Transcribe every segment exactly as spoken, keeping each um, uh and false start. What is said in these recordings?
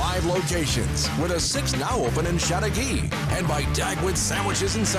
five locations, with a sixth now open in Chateauguay, and by Dagwood Sandwiches and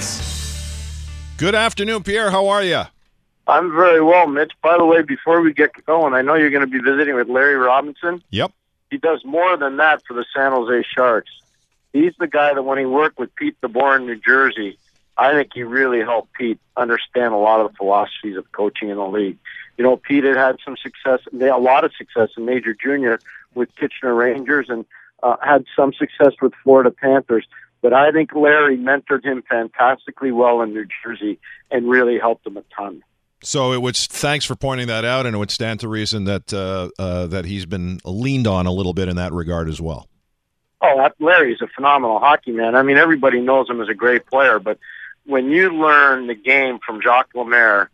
Salads. Good afternoon, Pierre. How are you? I'm very well, Mitch. By the way, before we get going, I know you're going to be visiting with Larry Robinson. Yep. He does more than that for the San Jose Sharks. He's the guy that when he worked with Pete DeBoer in New Jersey, I think he really helped Pete understand a lot of the philosophies of coaching in the league. You know, Pete had had some success, a lot of success in Major Junior with Kitchener Rangers and uh, had some success with Florida Panthers. But I think Larry mentored him fantastically well in New Jersey and really helped him a ton. So it would. Thanks for pointing that out, and it would stand to reason that uh, uh, that he's been leaned on a little bit in that regard as well. Oh, Larry's a phenomenal hockey man. I mean, everybody knows him as a great player, but when you learn the game from Jacques Lemaire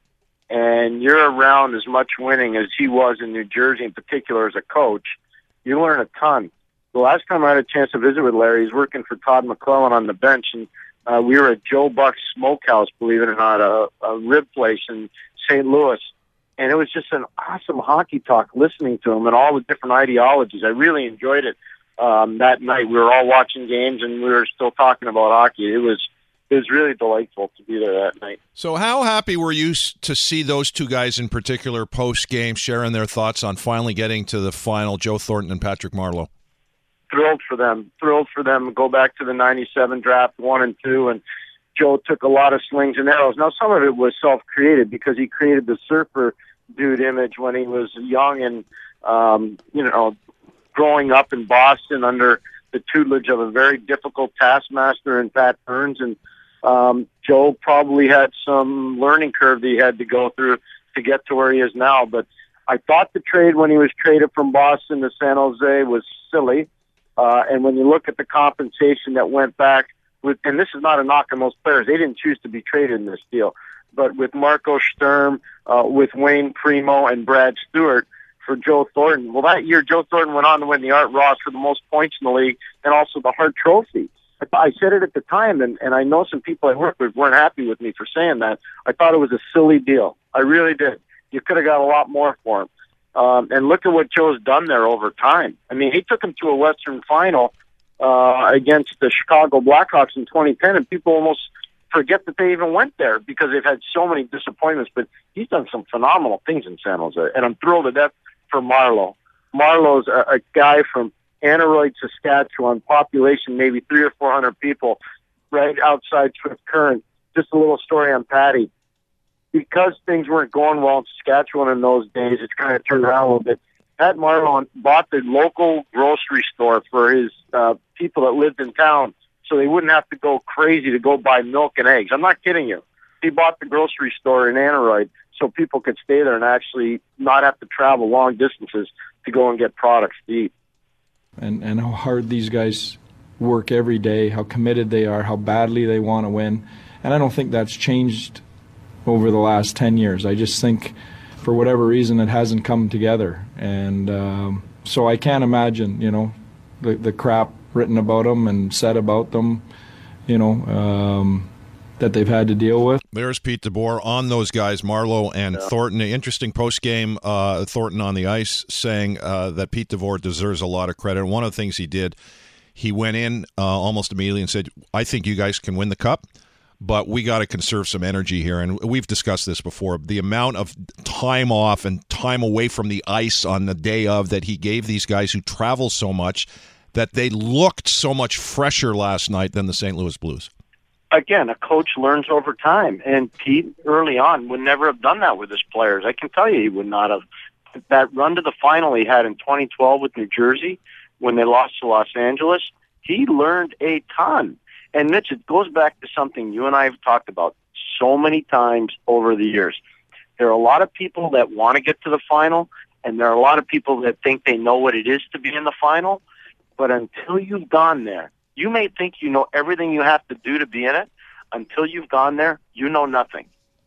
and you're around as much winning as he was in New Jersey in particular as a coach, you learn a ton. The last time I had a chance to visit with Larry, he's working for Todd McClellan on the bench, and uh, we were at Joe Buck's Smokehouse, believe it or not, a, a rib place in Saint Louis, and it was just an awesome hockey talk listening to him and all the different ideologies. I really enjoyed it um, that night. We were all watching games, and we were still talking about hockey. It was it was really delightful to be there that night. So how happy were you to see those two guys in particular post-game sharing their thoughts on finally getting to the final, Joe Thornton and Patrick Marleau? Thrilled for them. Thrilled for them. Go back to the ninety-seven draft, one and two, and Joe took a lot of slings and arrows. Now, some of it was self-created because he created the surfer dude image when he was young and, um, you know, growing up in Boston under the tutelage of a very difficult taskmaster in Pat Burns. And um, Joe probably had some learning curve that he had to go through to get to where he is now. But I thought the trade when he was traded from Boston to San Jose was silly. Uh, and when you look at the compensation that went back, with, and this is not a knock on those players. They didn't choose to be traded in this deal. But with Marco Sturm, uh, with Wayne Primo, and Brad Stewart for Joe Thornton, well, that year Joe Thornton went on to win the Art Ross for the most points in the league and also the Hart Trophy. I, I said it at the time, and, and I know some people I work with weren't happy with me for saying that. I thought it was a silly deal. I really did. You could have got a lot more for him. Um, and look at what Joe's done there over time. I mean, he took him to a Western Final Uh, against the Chicago Blackhawks in twenty ten, and people almost forget that they even went there because they've had so many disappointments. But he's done some phenomenal things in San Jose, and I'm thrilled to death for Marleau. Marleau's a, a guy from Aneroid, Saskatchewan, population maybe three or four hundred people, right outside Swift Current. Just a little story on Patty. Because things weren't going well in Saskatchewan in those days, it's kind of turned around a little bit. Pat Marleau bought the local grocery store for his uh, people that lived in town so they wouldn't have to go crazy to go buy milk and eggs. I'm not kidding you. He bought the grocery store in Aneroid so people could stay there and actually not have to travel long distances to go and get products to eat. And, and how hard these guys work every day, how committed they are, how badly they want to win. And I don't think that's changed over the last ten years. I just think for whatever reason, it hasn't come together. And um, so I can't imagine, you know, the, the crap written about them and said about them, you know, um, that they've had to deal with. There's Pete DeBoer on those guys, Marleau and yeah. Thornton. Interesting post-game, uh, Thornton on the ice saying uh, that Pete DeBoer deserves a lot of credit. One of the things he did, he went in uh, almost immediately and said, I think you guys can win the cup, but we got to conserve some energy here. And we've discussed this before. The amount of time off and time away from the ice on the day of that he gave these guys who travel so much, that they looked so much fresher last night than the Saint Louis Blues. Again, a coach learns over time. And Pete, early on, would never have done that with his players. I can tell you he would not have. That run to the final he had in twenty twelve with New Jersey when they lost to Los Angeles, he learned a ton. And Mitch, it goes back to something you and I have talked about so many times over the years. There are a lot of people that want to get to the final, and there are a lot of people that think they know what it is to be in the final. But until you've gone there, you may think you know everything you have to do to be in it. Until you've gone there, you know nothing.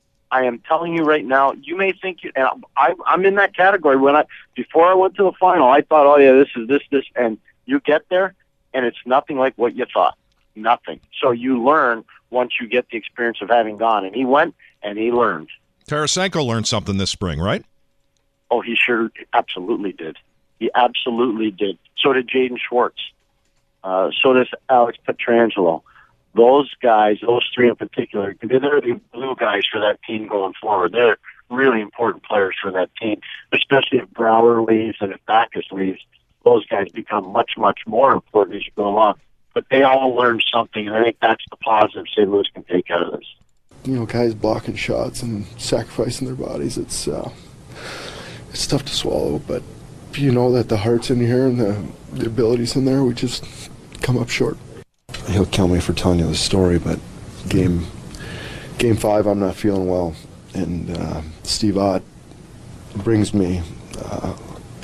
I am telling you right now, you may think you, and I, I'm in that category. When I, before I went to the final, I thought, oh yeah, this is this, this, and you get there, and it's nothing like what you thought. Nothing. So you learn once you get the experience of having gone. And he went and he learned. Tarasenko learned something this spring, right? Oh, he sure absolutely did. He absolutely did. So did Jaden Schwartz. Uh, so does Alex Pietrangelo. Those guys, those three in particular, they're the glue guys for that team going forward. They're really important players for that team, especially if Brouwer leaves and if Backes leaves. Those guys become much, much more important as you go along. But they all learn something, and I think that's the positive Saint Louis can take out of this. You know, guys blocking shots and sacrificing their bodies, it's uh, it's tough to swallow, but you know that the heart's in here and the, the ability's in there. We just come up short. He'll kill me for telling you the story, but game game five, I'm not feeling well, and uh, Steve Ott brings me uh,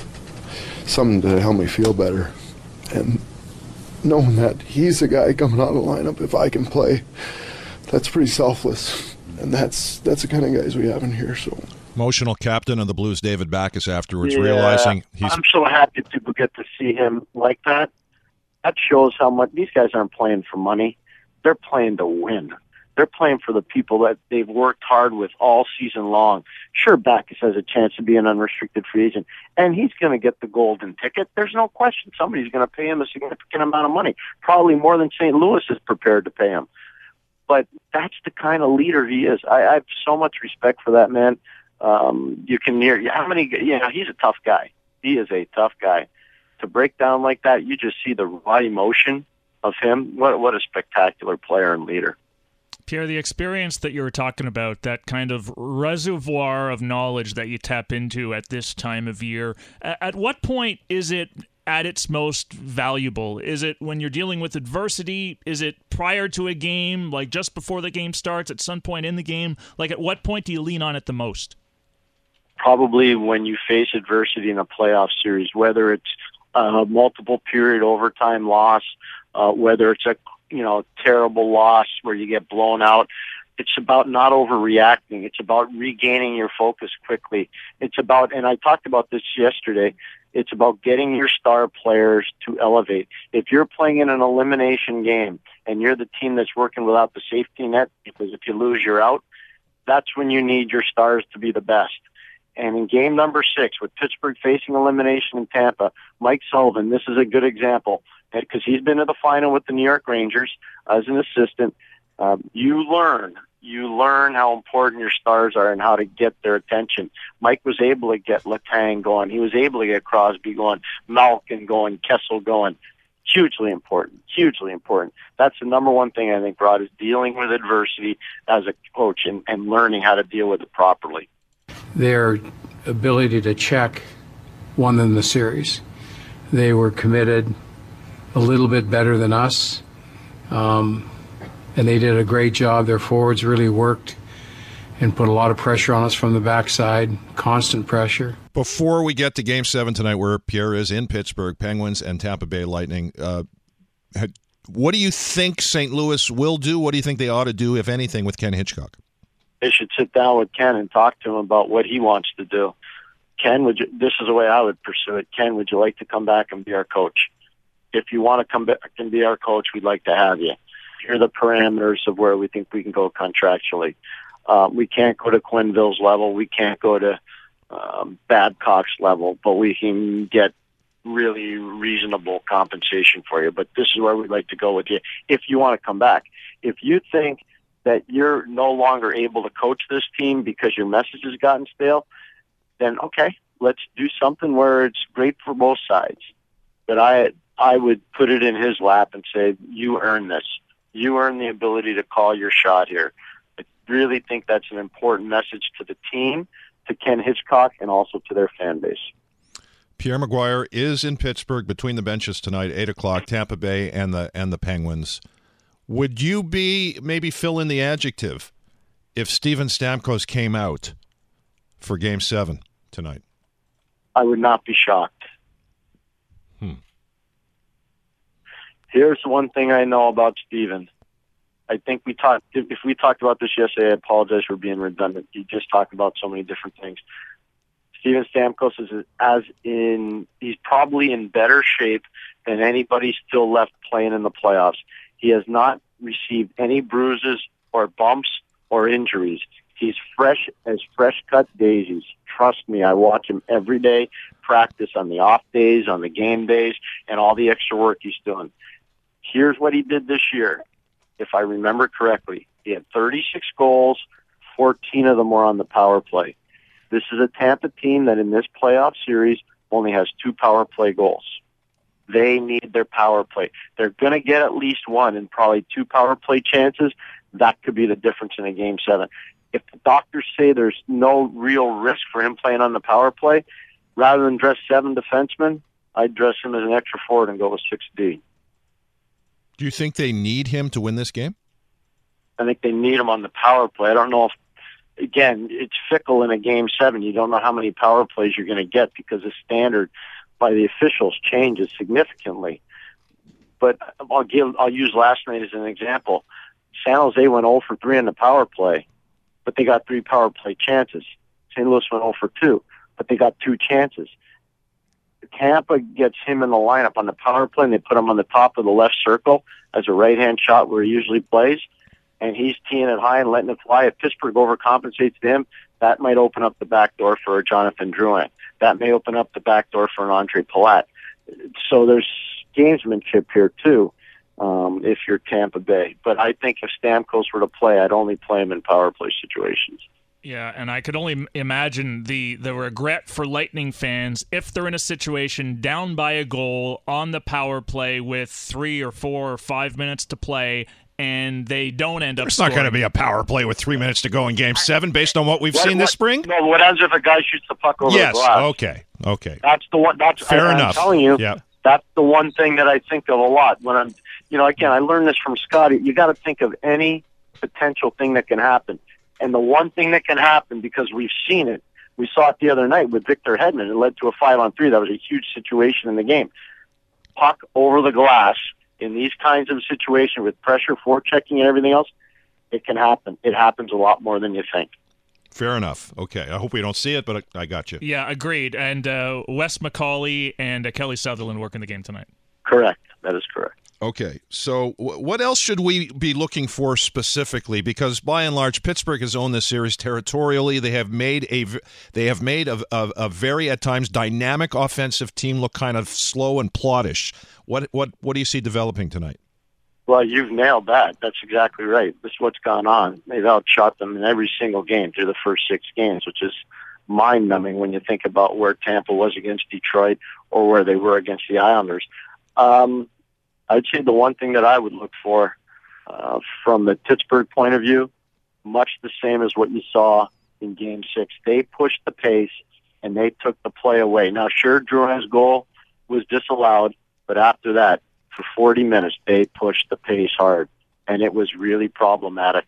something to help me feel better, and knowing that he's the guy coming out of the lineup, if I can play, that's pretty selfless, and that's that's the kind of guys we have in here. So emotional captain of the Blues, David Backes, afterwards, yeah, realizing he's. I'm so happy to get to see him like that. That shows how much these guys aren't playing for money; they're playing to win. They're playing for the people that they've worked hard with all season long. Sure, Backes has a chance to be an unrestricted free agent, and he's going to get the golden ticket. There's no question. Somebody's going to pay him a significant amount of money, probably more than Saint Louis is prepared to pay him. But that's the kind of leader he is. I, I have so much respect for that man. Um, you can hear how many. You know, he's a tough guy. He is a tough guy. To break down like that, you just see the raw emotion of him. What what a spectacular player and leader. Pierre, the experience that you were talking about, that kind of reservoir of knowledge that you tap into at this time of year, at what point is it at its most valuable? Is it when you're dealing with adversity? Is it prior to a game, like just before the game starts, at some point in the game? Like, at what point do you lean on it the most? Probably when you face adversity in a playoff series, whether it's a multiple period overtime loss, uh, whether it's a you know, terrible loss where you get blown out. It's about not overreacting. It's about regaining your focus quickly. It's about, and I talked about this yesterday, it's about getting your star players to elevate. If you're playing in an elimination game and you're the team that's working without the safety net, because if you lose, you're out, that's when you need your stars to be the best. And in game number six, with Pittsburgh facing elimination in Tampa, Mike Sullivan, this is a good example, because he's been to the final with the New York Rangers as an assistant. Um, you learn, you learn how important your stars are and how to get their attention. Mike was able to get Letang going. He was able to get Crosby going, Malkin going, Kessel going. Hugely important, hugely important. That's the number one thing I think, Rod, is dealing with adversity as a coach and, and learning how to deal with it properly. Their ability to check won them the series. They were committed a little bit better than us, um, and they did a great job. Their forwards really worked and put a lot of pressure on us from the backside, constant pressure. Before we get to Game seven tonight, where Pierre is in Pittsburgh, Penguins and Tampa Bay Lightning, uh, what do you think Saint Louis will do? What do you think they ought to do, if anything, with Ken Hitchcock? They should sit down with Ken and talk to him about what he wants to do. Ken, would you, this is the way I would pursue it. Ken, would you like to come back and be our coach? If you want to come back and be our coach, we'd like to have you. Here are the parameters of where we think we can go contractually. Uh, we can't go to Quenneville's level. We can't go to um, Babcock's level, but we can get really reasonable compensation for you. But this is where we'd like to go with you if you want to come back. If you think that you're no longer able to coach this team because your message has gotten stale, then okay, let's do something where it's great for both sides. But I I would put it in his lap and say, you earn this. You earn the ability to call your shot here. I really think that's an important message to the team, to Ken Hitchcock, and also to their fan base. Pierre McGuire is in Pittsburgh between the benches tonight, eight o'clock, Tampa Bay and the and the Penguins. Would you be, maybe fill in the adjective, if Steven Stamkos came out for Game seven tonight? I would not be shocked. Hmm. Here's one thing I know about Steven. I think we talked, if we talked about this yesterday, I apologize for being redundant. You just talked about so many different things. Steven Stamkos is as in, he's probably in better shape than anybody still left playing in the playoffs. He has not received any bruises or bumps or injuries. He's fresh as fresh-cut daisies. Trust me, I watch him every day, practice on the off days, on the game days, and all the extra work he's doing. Here's what he did this year, if I remember correctly. He had thirty-six goals, fourteen of them were on the power play. This is a Tampa team that in this playoff series only has two power play goals. They need their power play. They're going to get at least one and probably two power play chances. That could be the difference in a game seven. If the doctors say there's no real risk for him playing on the power play, rather than dress seven defensemen, I'd dress him as an extra forward and go with six D. Do you think they need him to win this game? I think they need him on the power play. I don't know if, again, it's fickle in a game seven. You don't know how many power plays you're going to get because the standard by the officials changes significantly. But I'll give, I'll use last night as an example. San Jose went zero for three on the power play, but they got three power play chances. Saint Louis went zero for two, but they got two chances. Tampa gets him in the lineup on the power play, and they put him on the top of the left circle as a right-hand shot where he usually plays, and he's teeing it high and letting it fly. If Pittsburgh overcompensates him, that might open up the back door for Jonathan Drouin. That may open up the back door for an Andre Palat. So there's gamesmanship here, too, um, if you're Tampa Bay. But I think if Stamkos were to play, I'd only play him in power play situations. Yeah, and I could only imagine the, the regret for Lightning fans if they're in a situation down by a goal on the power play with three or four or five minutes to play, and they don't end up It's scoring. not going to be a power play with three minutes to go in Game seven based on what we've What- seen what- this spring? No, what happens if a guy shoots the puck over Yes, the glass? okay, okay. That's the one. That's Fair I, enough. I'm telling you, Yeah. that's the one thing that I think of a lot when I'm. You know, again, I learned this from Scotty. You got to think of any potential thing that can happen, and the one thing that can happen because we've seen it. We saw it the other night with Victor Hedman. It led to a five-on-three. That was a huge situation in the game. Puck over the glass in these kinds of situations with pressure, forechecking, and everything else. It can happen. It happens a lot more than you think. Fair enough. Okay, I hope we don't see it, but I, I got you. Yeah, agreed. And uh, Wes McCauley and uh, Kelly Sutherland work in the game tonight. Correct. That is correct. Okay, so w- what else should we be looking for specifically? Because by and large, Pittsburgh has owned this series territorially. They have made a v- they have made a, a, a very at times dynamic offensive team look kind of slow and plottish. What what what do you see developing tonight? Well, you've nailed that. That's exactly right. This is what's gone on. They've outshot them in every single game through the first six games, which is mind-numbing when you think about where Tampa was against Detroit or where they were against the Islanders. Um, I'd say the one thing that I would look for uh, from the Pittsburgh point of view, much the same as what you saw in Game six. They pushed the pace, and they took the play away. Now, sure, Drouin's goal was disallowed, but after that, for forty minutes, they pushed the pace hard, and it was really problematic,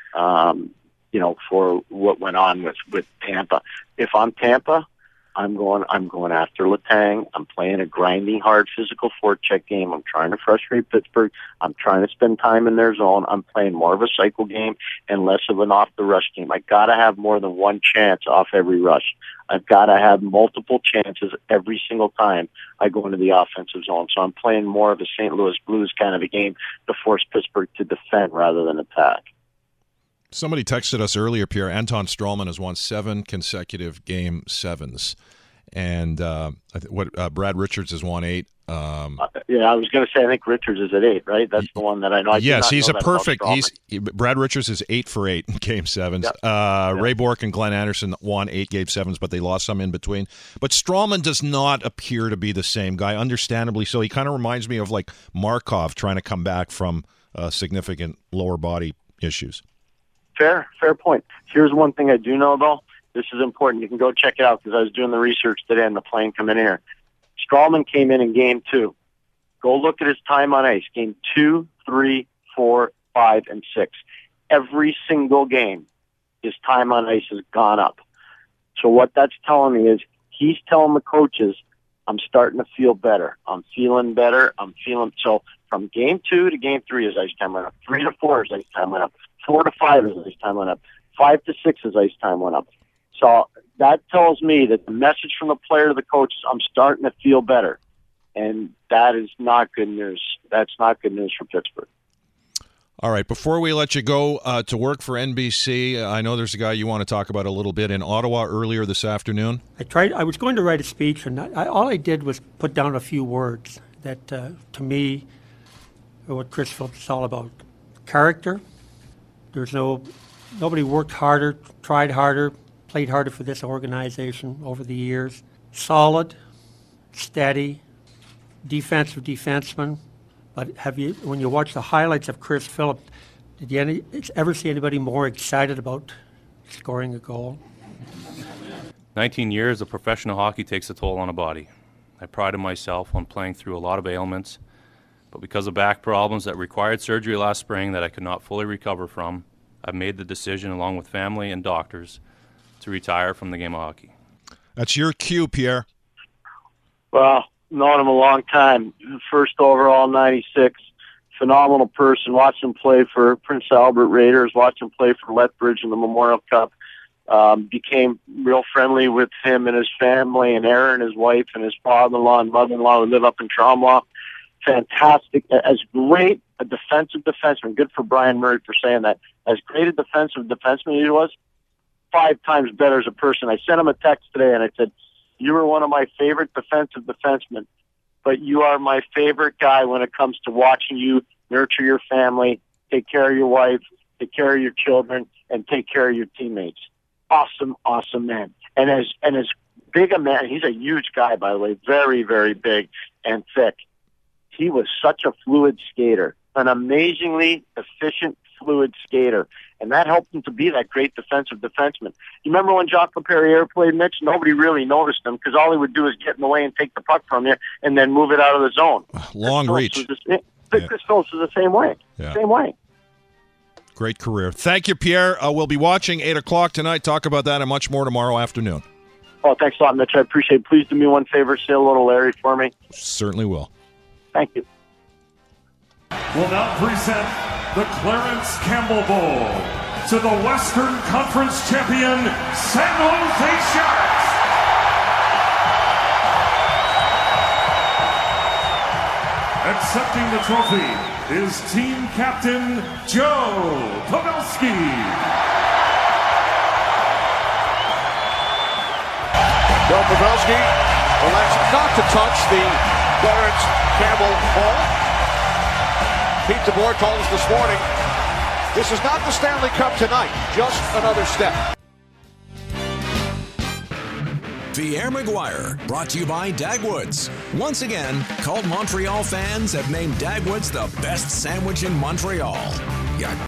um, you know, for what went on with, with Tampa. If I'm Tampa, I'm going. I'm going after Letang. I'm playing a grinding, hard, physical forecheck game. I'm trying to frustrate Pittsburgh. I'm trying to spend time in their zone. I'm playing more of a cycle game and less of an off the rush game. I got to have more than one chance off every rush. I've got to have multiple chances every single time I go into the offensive zone. So I'm playing more of a Saint Louis Blues kind of a game to force Pittsburgh to defend rather than attack. Somebody texted us earlier, Pierre. Anton Strawman has won seven consecutive game sevens, and uh, I th- what uh, Brad Richards has won eight. Um, uh, yeah, I was going to say I think Richards is at eight, right? That's the one that I know. I did yes, not he's know a that about perfect. Strawman. He's he, Brad Richards is eight for eight in game sevens. Yep. Uh, Yep. Ray Bourque and Glenn Anderson won eight game sevens, but they lost some in between. But Strawman does not appear to be the same guy, understandably so. He kind of reminds me of like Markov trying to come back from uh, significant lower body issues. Fair, fair point. Here's one thing I do know, though. This is important. You can go check it out because I was doing the research today on the plane coming in here. Strawman came in in game two. Go look at his time on ice. Game two, three, four, five, and six. Every single game, his time on ice has gone up. So what that's telling me is he's telling the coaches, I'm starting to feel better. I'm feeling better. I'm feeling so from game two to game three his ice time went up. Three to four his ice time went up. Four to five his ice time went up. Five to six his ice time went up. So that tells me that the message from the player to the coach is I'm starting to feel better. And that is not good news. That's not good news for Pittsburgh. All right, before we let you go uh, to work for N B C, I know there's a guy you want to talk about a little bit in Ottawa earlier this afternoon. I tried. I was going to write a speech, and I, all I did was put down a few words that, uh, to me, are what Chris Phillips is all about. Character. There's no nobody worked harder, tried harder, played harder for this organization over the years. Solid, steady, defensive defenseman. But have you, when you watch the highlights of Chris Phillips, did you any, ever see anybody more excited about scoring a goal? nineteen years of professional hockey takes a toll on a body. I prided myself on playing through a lot of ailments, but because of back problems that required surgery last spring that I could not fully recover from, I've made the decision, along with family and doctors, to retire from the game of hockey. That's your cue, Pierre. Well, known him a long time. First overall, ninety-six. Phenomenal person. Watched him play for Prince Albert Raiders. Watched him play for Lethbridge in the Memorial Cup. Um, became real friendly with him and his family, and Aaron, his wife, and his father-in-law and mother-in-law who live up in Tremblant. Fantastic. As great a defensive defenseman. Good for Brian Murray for saying that. As great a defensive defenseman he was, five times better as a person. I sent him a text today, and I said, you were one of my favorite defensive defensemen, but you are my favorite guy when it comes to watching you nurture your family, take care of your wife, take care of your children, and take care of your teammates. Awesome, awesome man. And as and as big a man, he's a huge guy, by the way, very, very big and thick. He was such a fluid skater, an amazingly efficient, fluid skater. And that helped him to be that great defensive defenseman. You remember when Jacques Laperriere played, Mitch? Nobody really noticed him because all he would do is get in the way and take the puck from you and then move it out of the zone. Long Chris reach. Phillips was the, yeah. Chris Phillips was the same way. Yeah. Same way. Great career. Thank you, Pierre. Uh, we'll be watching eight o'clock tonight. Talk about that and much more tomorrow afternoon. Oh, thanks a lot, Mitch. I appreciate it. Please do me one favor. Say a little Larry for me. Certainly will. Thank you. We'll now present the Clarence Campbell Bowl to the Western Conference champion, San Jose Sharks. Accepting the trophy is team captain Joe Pavelski. Joe Pavelski elects not to touch the Clarence Campbell Bowl. Pete DeBoer told us this morning, this is not the Stanley Cup tonight, just another step. Pierre McGuire, brought to you by Dagwoods. Once again, Cult Montreal fans have named Dagwoods the best sandwich in Montreal. Yeah.